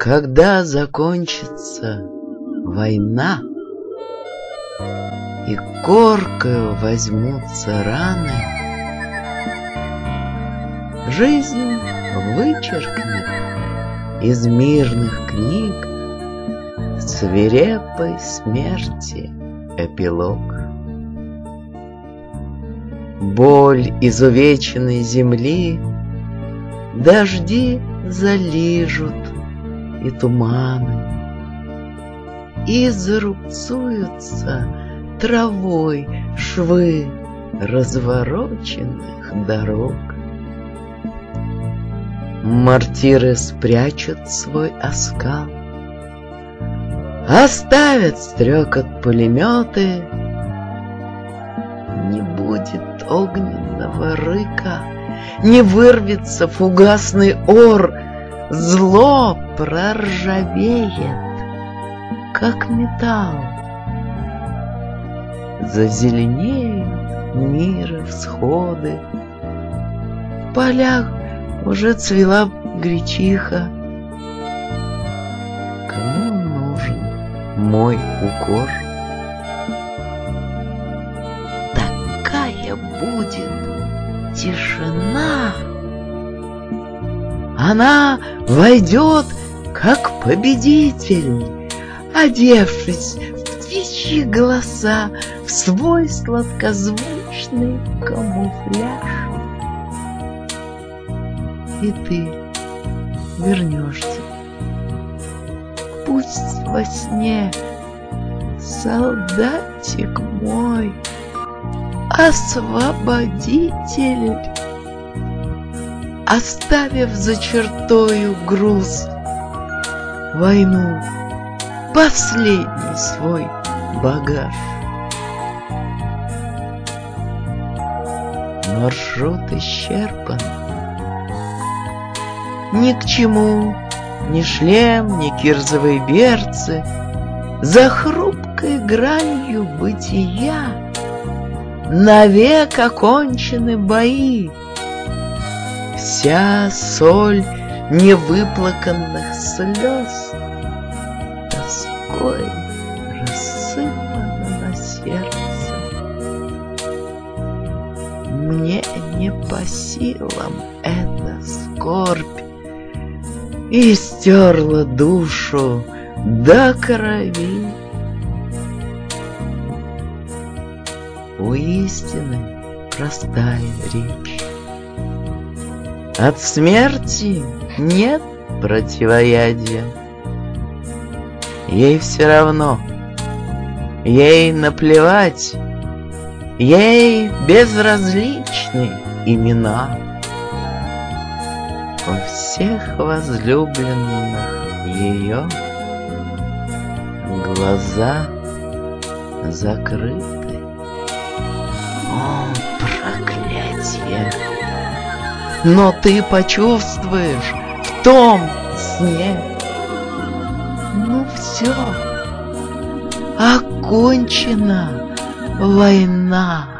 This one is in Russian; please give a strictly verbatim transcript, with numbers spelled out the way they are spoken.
Когда закончится война и коркою возьмутся раны, жизнь вычеркнет из мирных книг свирепой смерти эпилог. Боль изувеченной земли дожди залижут и туманы, и зарубцуются травой швы развороченных дорог. Мортиры спрячут свой оскал, оставят стрекот пулеметы. Не будет огненного рыка, не вырвется фугасный ор. Зло проржавеет, как металл. Зазеленеют мира всходы. В полях уже цвела гречиха. Кому нужен мой укор? Такая будет тишина. Она войдет, как победитель, одевшись в птичьи голоса, в свой сладкозвучный камуфляж. И ты вернешься, пусть во сне, солдатик мой, освободитель, оставив за чертою груз, войну, последний свой багаж. Маршрут исчерпан. Ни к чему ни шлем, ни кирзовые берцы. За хрупкой гранью бытия навек окончены бои. Вся соль невыплаканных слез тоской рассыпана на сердце. Мне не по силам эта скорбь, и стерла душу до крови. У истины простая речь. От смерти нет противоядия. Ей все равно, ей наплевать, ей безразличны имена. У всех возлюбленных ее глаза закрыты. О, проклятие! Но ты почувствуешь в том сне. Ну все, окончена война.